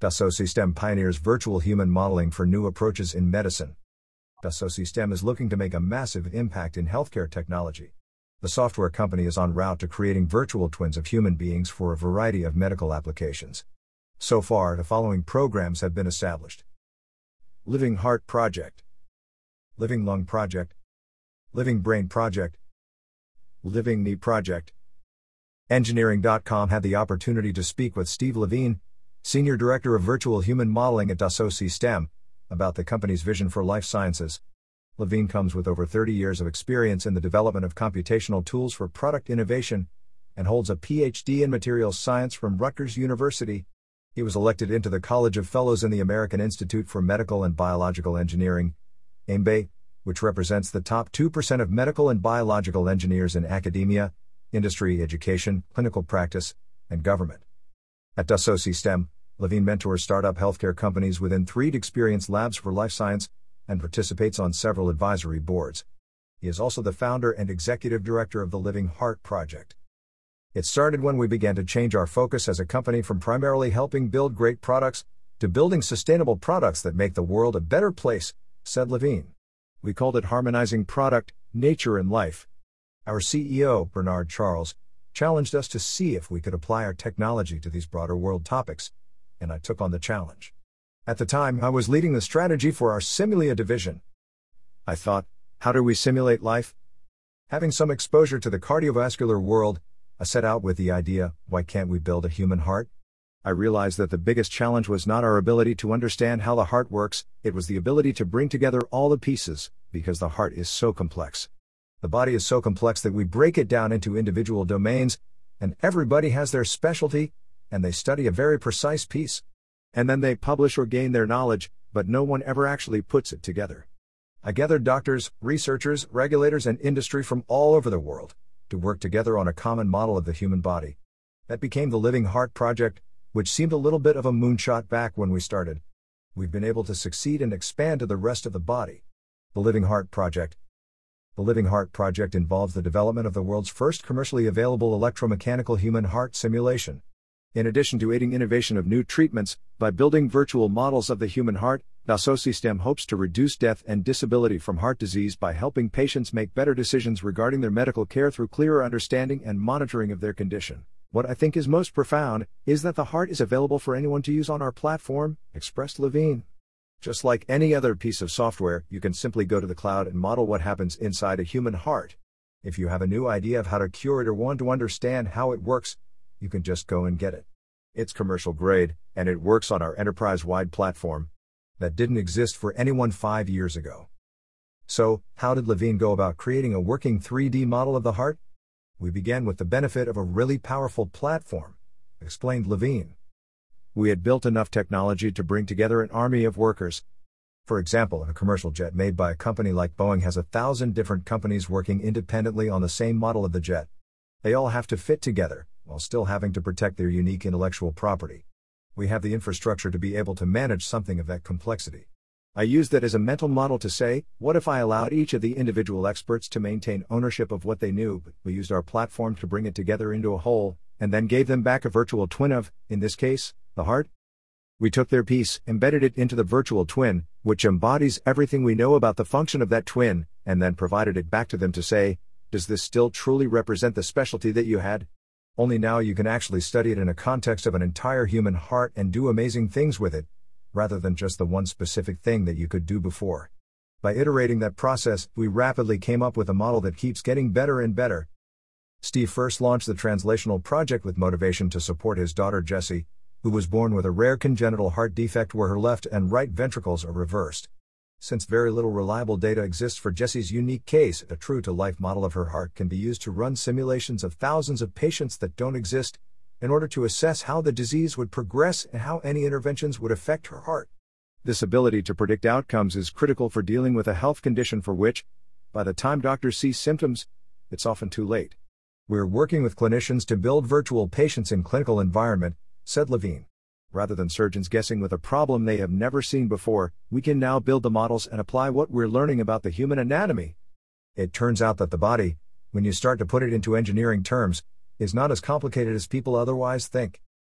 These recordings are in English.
Dassault Systèmes pioneers virtual human modeling for new approaches in medicine. Dassault Systèmes is looking to make a massive impact in healthcare technology. The software company is en route to creating virtual twins of human beings for a variety of medical applications. So far, the following programs have been established: Living Heart Project, Living Lung Project, Living Brain Project, Living Knee Project. Engineering.com had the opportunity to speak with Steve Levine, Senior Director of Virtual Human Modeling at Dassault Systèmes, about the company's vision for life sciences. Levine comes with over 30 years of experience in the development of computational tools for product innovation, and holds a PhD in materials science from Rutgers University. He was elected into the College of Fellows in the American Institute for Medical and Biological Engineering, AIMBE, which represents the top 2% of medical and biological engineers in academia, industry, education, clinical practice, and government. At Dassault Systèmes, Levine mentors startup healthcare companies within 3 Experience Labs for Life Science, and participates on several advisory boards. He is also the founder and executive director of the Living Heart Project. It started when we began to change our focus as a company from primarily helping build great products, to building sustainable products that make the world a better place, said Levine. We called it harmonizing product, nature and life. Our CEO, Bernard Charles, challenged us to see if we could apply our technology to these broader world topics, and I took on the challenge. At the time, I was leading the strategy for our Simulia division. I thought, how do we simulate life? Having some exposure to the cardiovascular world, I set out with the idea, why can't we build a human heart? I realized that the biggest challenge was not our ability to understand how the heart works, it was the ability to bring together all the pieces, because the heart is so complex. The body is so complex that we break it down into individual domains, and everybody has their specialty, and they study a very precise piece. And then they publish or gain their knowledge, but no one ever actually puts it together. I gathered doctors, researchers, regulators, and industry from all over the world to work together on a common model of the human body. That became the Living Heart Project, which seemed a little bit of a moonshot back when we started. We've been able to succeed and expand to the rest of the body. The Living Heart Project. The Living Heart Project involves the development of the world's first commercially available electromechanical human heart simulation. In addition to aiding innovation of new treatments, by building virtual models of the human heart, Dassault Systèmes hopes to reduce death and disability from heart disease by helping patients make better decisions regarding their medical care through clearer understanding and monitoring of their condition. What I think is most profound is that the heart is available for anyone to use on our platform, expressed Levine. Just like any other piece of software, you can simply go to the cloud and model what happens inside a human heart. If you have a new idea of how to cure it or want to understand how it works, you can just go and get it. It's commercial grade, and it works on our enterprise-wide platform. That didn't exist for anyone 5 years ago. So, how did Levine go about creating a working 3D model of the heart? We began with the benefit of a really powerful platform, explained Levine. We had built enough technology to bring together an army of workers. For example, a commercial jet made by a company like Boeing has 1,000 different companies working independently on the same model of the jet. They all have to fit together, while still having to protect their unique intellectual property. We have the infrastructure to be able to manage something of that complexity. I used that as a mental model to say, what if I allowed each of the individual experts to maintain ownership of what they knew, but we used our platform to bring it together into a whole, and then gave them back a virtual twin of, in this case, the heart? We took their piece, embedded it into the virtual twin, which embodies everything we know about the function of that twin, and then provided it back to them to say, does this still truly represent the specialty that you had? Only now you can actually study it in a context of an entire human heart and do amazing things with it, rather than just the one specific thing that you could do before. By iterating that process, we rapidly came up with a model that keeps getting better and better. Steve first launched the translational project with motivation to support his daughter Jessie, who was born with a rare congenital heart defect where her left and right ventricles are reversed. Since very little reliable data exists for Jessie's unique case, a true-to-life model of her heart can be used to run simulations of thousands of patients that don't exist, in order to assess how the disease would progress and how any interventions would affect her heart. This ability to predict outcomes is critical for dealing with a health condition for which, by the time doctors see symptoms, it's often too late. We're working with clinicians to build virtual patients in clinical environment, said Levine. Rather than surgeons guessing with a problem they have never seen before, we can now build the models and apply what we're learning about the human anatomy. It turns out that the body, when you start to put it into engineering terms, is not as complicated as people otherwise think.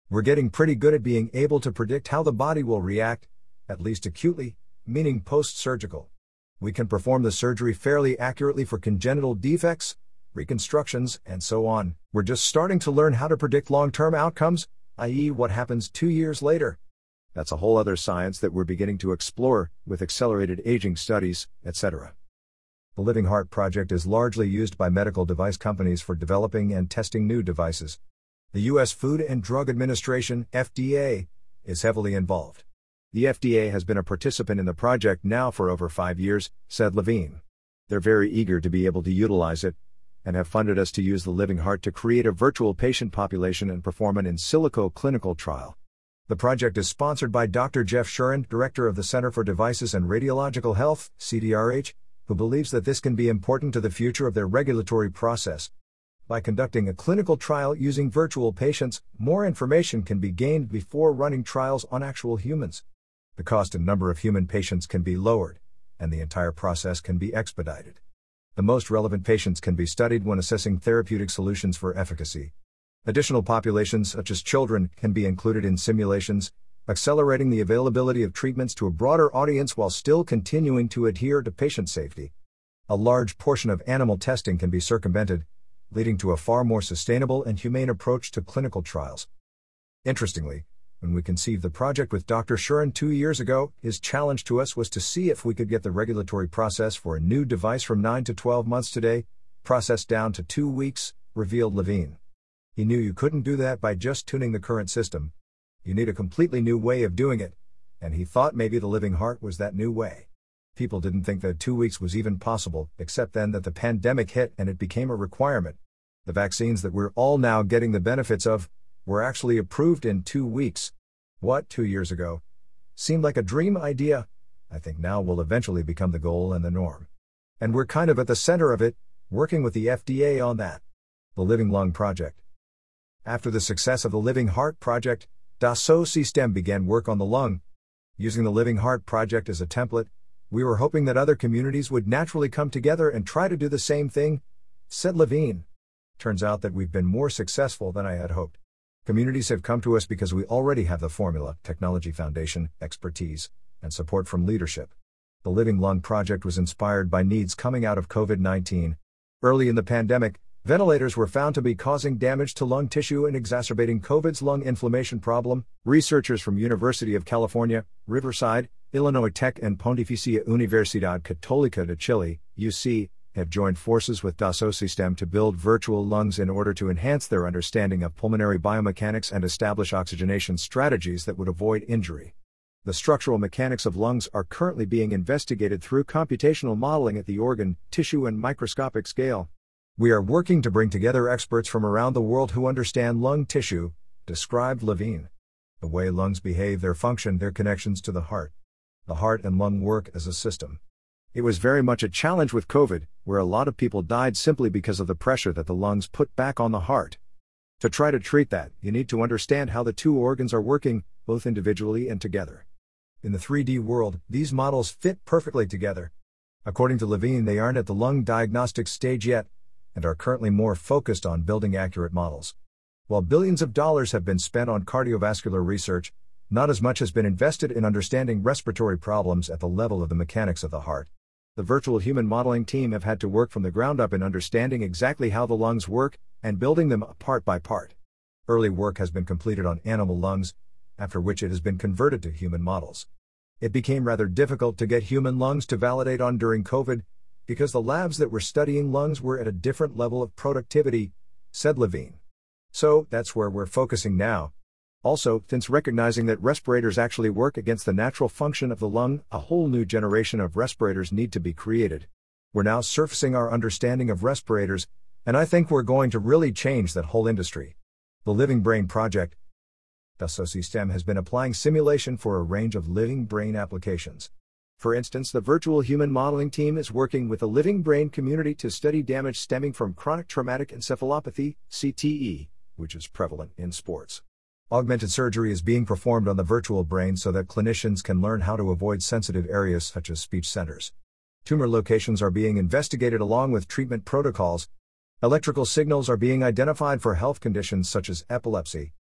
We're getting pretty good at being able to predict how the body will react, at least acutely, meaning post-surgical. We can perform the surgery fairly accurately for congenital defects, reconstructions, and so on. We're just starting to learn how to predict long-term outcomes, i.e., what happens 2 years later. That's a whole other science that we're beginning to explore, with accelerated aging studies, etc. The Living Heart Project is largely used by medical device companies for developing and testing new devices. The U.S. Food and Drug Administration, FDA, is heavily involved. The FDA has been a participant in the project now for over 5 years, said Levine. They're very eager to be able to utilize it, and have funded us to use the Living Heart to create a virtual patient population and perform an in silico clinical trial. The project is sponsored by Dr. Jeff Shuren, Director of the Center for Devices and Radiological Health, CDRH, who believes that this can be important to the future of their regulatory process. By conducting a clinical trial using virtual patients, more information can be gained before running trials on actual humans. The cost and number of human patients can be lowered, and the entire process can be expedited. The most relevant patients can be studied when assessing therapeutic solutions for efficacy. Additional populations, such as children, can be included in simulations, accelerating the availability of treatments to a broader audience while still continuing to adhere to patient safety. A large portion of animal testing can be circumvented, leading to a far more sustainable and humane approach to clinical trials. Interestingly, when we conceived the project with Dr. Shuren 2 years ago, his challenge to us was to see if we could get the regulatory process for a new device from 9 to 12 months today, processed down to 2 weeks, revealed Levine. He knew you couldn't do that by just tuning the current system. You need a completely new way of doing it, and he thought maybe the Living Heart was that new way. People didn't think that 2 weeks was even possible, except then that the pandemic hit and it became a requirement. The vaccines that we're all now getting the benefits of were actually approved in 2 weeks. What, 2 years ago seemed like a dream idea, I think now will eventually become the goal and the norm. And we're kind of at the center of it, working with the FDA on that. The Living Lung Project. After the success of the Living Heart Project, Dassault Systèmes began work on the lung. Using the Living Heart Project as a template, we were hoping that other communities would naturally come together and try to do the same thing, said Levine. Turns out that we've been more successful than I had hoped. Communities have come to us because we already have the formula, technology foundation, expertise, and support from leadership. The Living Lung Project was inspired by needs coming out of COVID-19. Early in the pandemic, ventilators were found to be causing damage to lung tissue and exacerbating COVID's lung inflammation problem. Researchers from University of California, Riverside, Illinois Tech and Pontificia Universidad Católica de Chile, UC, have joined forces with Dassault Systèmes to build virtual lungs in order to enhance their understanding of pulmonary biomechanics and establish oxygenation strategies that would avoid injury. The structural mechanics of lungs are currently being investigated through computational modeling at the organ, tissue and microscopic scale. We are working to bring together experts from around the world who understand lung tissue, described Levine. The way lungs behave, their function, their connections to the heart. The heart and lung work as a system. It was very much a challenge with COVID, where a lot of people died simply because of the pressure that the lungs put back on the heart. To try to treat that, you need to understand how the two organs are working, both individually and together. In the 3D world, these models fit perfectly together. According to Levine, they aren't at the lung diagnostic stage yet, and are currently more focused on building accurate models. While billions of dollars have been spent on cardiovascular research, not as much has been invested in understanding respiratory problems at the level of the mechanics of the heart. The virtual human modeling team have had to work from the ground up in understanding exactly how the lungs work, and building them part by part. Early work has been completed on animal lungs, after which it has been converted to human models. It became rather difficult to get human lungs to validate on during COVID, because the labs that were studying lungs were at a different level of productivity, said Levine. So, that's where we're focusing now. Also, since recognizing that respirators actually work against the natural function of the lung, a whole new generation of respirators need to be created. We're now surfacing our understanding of respirators, and I think we're going to really change that whole industry. The Living Brain Project. Dassault Systèmes has been applying simulation for a range of living brain applications. For instance, the virtual human modeling team is working with the living brain community to study damage stemming from chronic traumatic encephalopathy, CTE, which is prevalent in sports. Augmented surgery is being performed on the virtual brain so that clinicians can learn how to avoid sensitive areas such as speech centers. Tumor locations are being investigated along with treatment protocols. Electrical signals are being identified for health conditions such as epilepsy.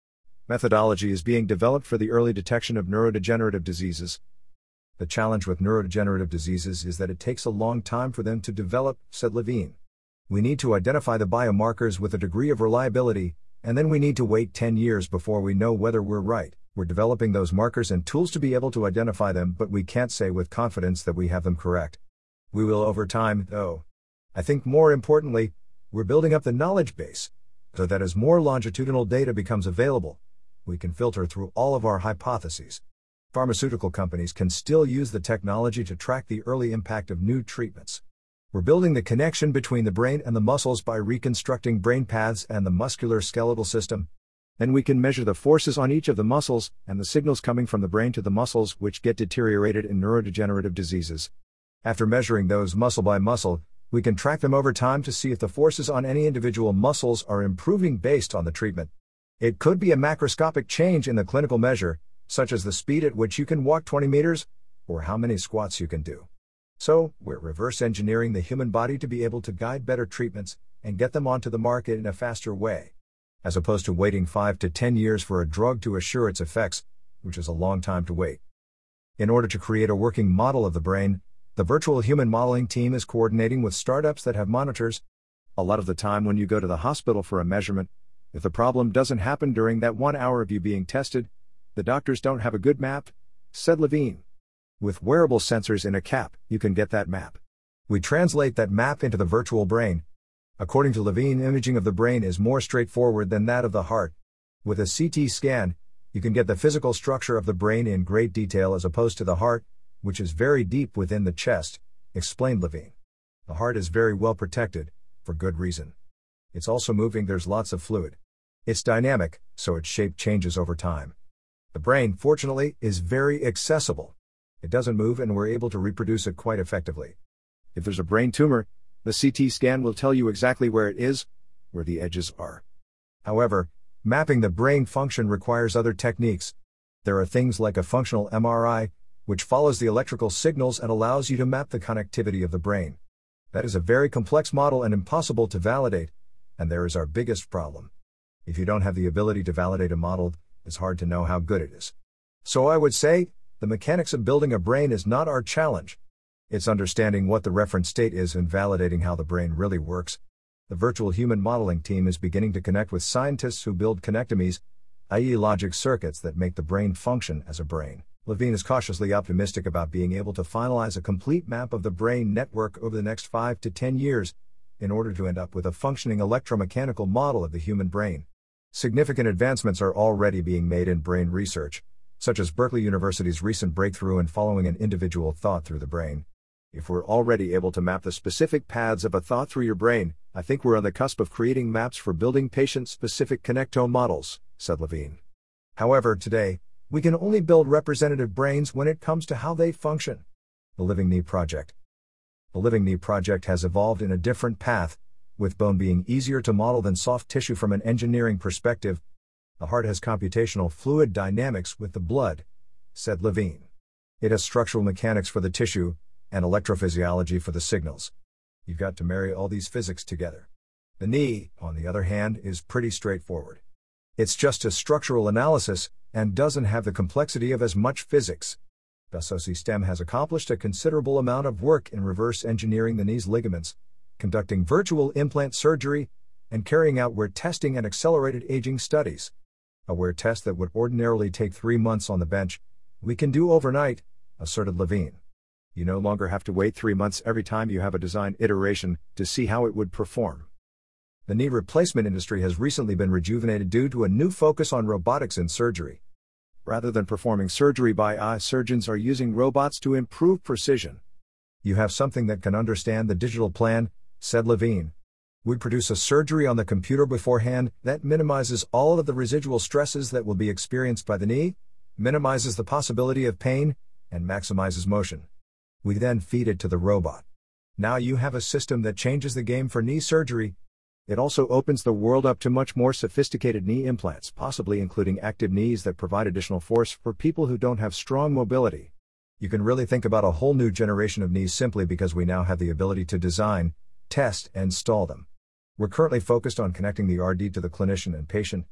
Methodology is being developed for the early detection of neurodegenerative diseases. The challenge with neurodegenerative diseases is that it takes a long time for them to develop, said Levine. We need to identify the biomarkers with a degree of reliability, and then we need to wait 10 years before we know whether we're right. We're developing those markers and tools to be able to identify them, but we can't say with confidence that we have them correct. We will over time, though. I think more importantly, we're building up the knowledge base, so that as more longitudinal data becomes available, we can filter through all of our hypotheses. Pharmaceutical companies can still use the technology to track the early impact of new treatments. We're building the connection between the brain and the muscles by reconstructing brain paths and the muscular skeletal system. Then we can measure the forces on each of the muscles and the signals coming from the brain to the muscles which get deteriorated in neurodegenerative diseases. After measuring those muscle by muscle, we can track them over time to see if the forces on any individual muscles are improving based on the treatment. It could be a macroscopic change in the clinical measure, such as the speed at which you can walk 20 meters, or how many squats you can do. So, we're reverse engineering the human body to be able to guide better treatments and get them onto the market in a faster way, as opposed to waiting 5 to 10 years for a drug to assure its effects, which is a long time to wait. In order to create a working model of the brain, the virtual human modeling team is coordinating with startups that have monitors. A lot of the time when you go to the hospital for a measurement, if the problem doesn't happen during that 1 hour of you being tested, the doctors don't have a good map, said Levine. With wearable sensors in a cap, you can get that map. We translate that map into the virtual brain. According to Levine, imaging of the brain is more straightforward than that of the heart. With a CT scan, you can get the physical structure of the brain in great detail as opposed to the heart, which is very deep within the chest, explained Levine. The heart is very well protected, for good reason. It's also moving, there's lots of fluid. It's dynamic, so its shape changes over time. The brain, fortunately, is very accessible. It doesn't move and we're able to reproduce it quite effectively. If there's a brain tumor, the CT scan will tell you exactly where it is, where the edges are. However, mapping the brain function requires other techniques. There are things like a functional MRI, which follows the electrical signals and allows you to map the connectivity of the brain. That is a very complex model and impossible to validate, and there is our biggest problem. If you don't have the ability to validate a model, it's hard to know how good it is. So I would say, the mechanics of building a brain is not our challenge. It's understanding what the reference state is and validating how the brain really works. The virtual human modeling team is beginning to connect with scientists who build connectomies, i.e. logic circuits that make the brain function as a brain. Levine is cautiously optimistic about being able to finalize a complete map of the brain network over the next 5 to 10 years, in order to end up with a functioning electromechanical model of the human brain. Significant advancements are already being made in brain research, such as Berkeley University's recent breakthrough in following an individual thought through the brain. If we're already able to map the specific paths of a thought through your brain, I think we're on the cusp of creating maps for building patient-specific connectome models, said Levine. However, today, we can only build representative brains when it comes to how they function. The Living Knee Project. The Living Knee Project has evolved in a different path, with bone being easier to model than soft tissue from an engineering perspective. The heart has computational fluid dynamics with the blood, said Levine. It has structural mechanics for the tissue, and electrophysiology for the signals. You've got to marry all these physics together. The knee, on the other hand, is pretty straightforward. It's just a structural analysis, and doesn't have the complexity of as much physics. SOC-STEM has accomplished a considerable amount of work in reverse engineering the knee's ligaments, conducting virtual implant surgery, and carrying out wear testing and accelerated aging studies. A wear test that would ordinarily take 3 months on the bench, we can do overnight, asserted Levine. You no longer have to wait 3 months every time you have a design iteration to see how it would perform. The knee replacement industry has recently been rejuvenated due to a new focus on robotics in surgery. Rather than performing surgery by eye, surgeons are using robots to improve precision. You have something that can understand the digital plan, said Levine. We produce a surgery on the computer beforehand that minimizes all of the residual stresses that will be experienced by the knee, minimizes the possibility of pain, and maximizes motion. We then feed it to the robot. Now you have a system that changes the game for knee surgery. It also opens the world up to much more sophisticated knee implants, possibly including active knees that provide additional force for people who don't have strong mobility. You can really think about a whole new generation of knees simply because we now have the ability to design, test, and install them. We're currently focused on connecting the RD to the clinician and patient,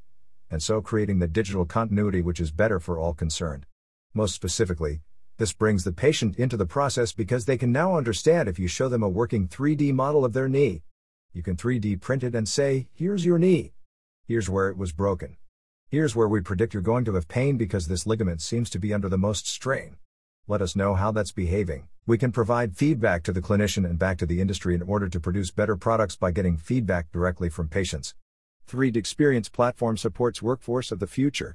and so creating the digital continuity which is better for all concerned. Most specifically, this brings the patient into the process because they can now understand if you show them a working 3D model of their knee. You can 3D print it and say, here's your knee. Here's where it was broken. Here's where we predict you're going to have pain because this ligament seems to be under the most strain. Let us know how that's behaving. We can provide feedback to the clinician and back to the industry in order to produce better products by getting feedback directly from patients. 3D Experience platform supports workforce of the future.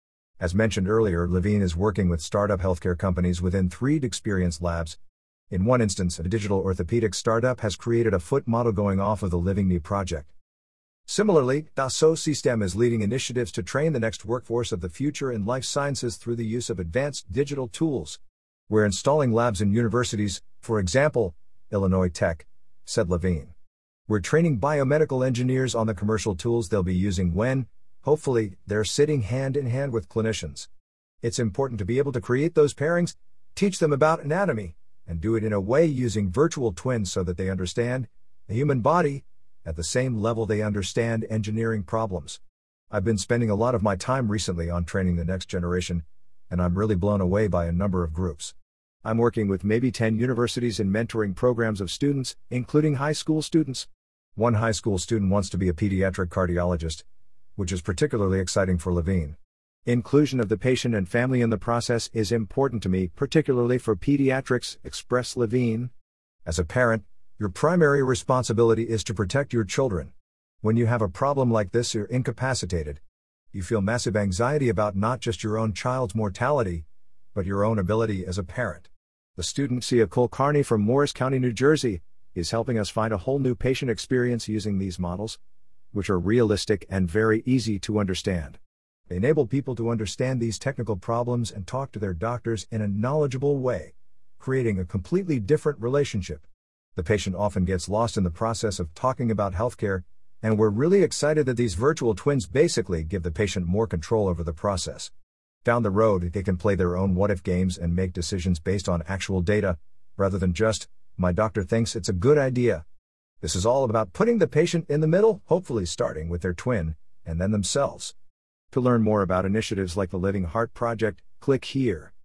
As mentioned earlier, Levine is working with startup healthcare companies within 3D Experience Labs. In one instance, a digital orthopedic startup has created a foot model going off of the Living Knee project. Similarly, Dassault Systèmes is leading initiatives to train the next workforce of the future in life sciences through the use of advanced digital tools. We're installing labs in universities, for example, Illinois Tech, said Levine. We're training biomedical engineers on the commercial tools they'll be using when, hopefully, they're sitting hand in hand with clinicians. It's important to be able to create those pairings, teach them about anatomy, and do it in a way using virtual twins so that they understand the human body at the same level they understand engineering problems. I've been spending a lot of my time recently on training the next generation, and I'm really blown away by a number of groups. I'm working with maybe 10 universities in mentoring programs of students, including high school students. One high school student wants to be a pediatric cardiologist, which is particularly exciting for Levine. Inclusion of the patient and family in the process is important to me, particularly for pediatrics, expressed Levine. As a parent, your primary responsibility is to protect your children. When you have a problem like this, you're incapacitated. You feel massive anxiety about not just your own child's mortality, but your own ability as a parent. The student Sia Kulkarni from Morris County, New Jersey, is helping us find a whole new patient experience using these models, which are realistic and very easy to understand. They enable people to understand these technical problems and talk to their doctors in a knowledgeable way, creating a completely different relationship. The patient often gets lost in the process of talking about healthcare, and we're really excited that these virtual twins basically give the patient more control over the process. Down the road, they can play their own what-if games and make decisions based on actual data, rather than just, my doctor thinks it's a good idea. This is all about putting the patient in the middle, hopefully starting with their twin, and then themselves. To learn more about initiatives like the Living Heart Project, click here.